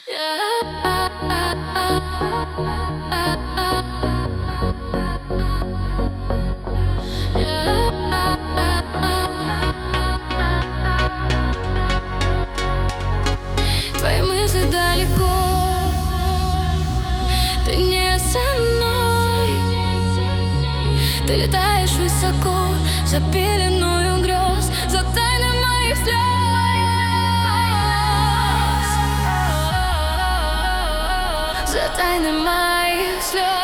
Твои мысли далеко, ты не со мной. Ты летаешь высоко, за пеленою грез, за тайной моих слез, за тайной моих слез.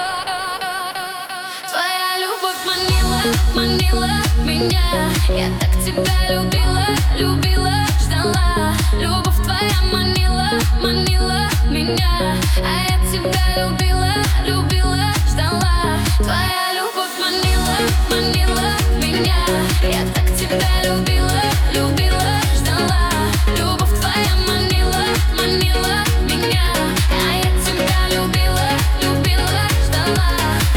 Твоя любовь манила, манила меня. Я так тебя любила, любила, ждала. Любовь твоя манила, манила меня. А я тебя любила, любила, ждала. Твоя любовь манила, манила меня. Я так тебя любила, любила, ждала. Любовь твоя манила, манила меня. А я тебя любила, любила, ждала,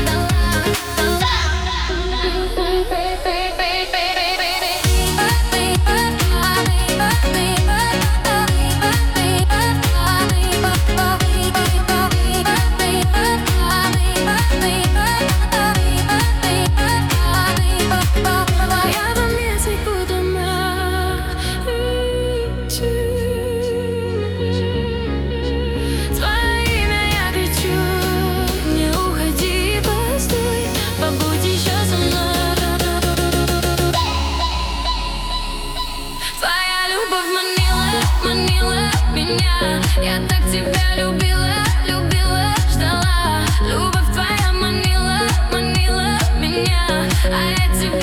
я так тебя любила, любила, ждала. Любовь твоя манила, манила меня. А я тебя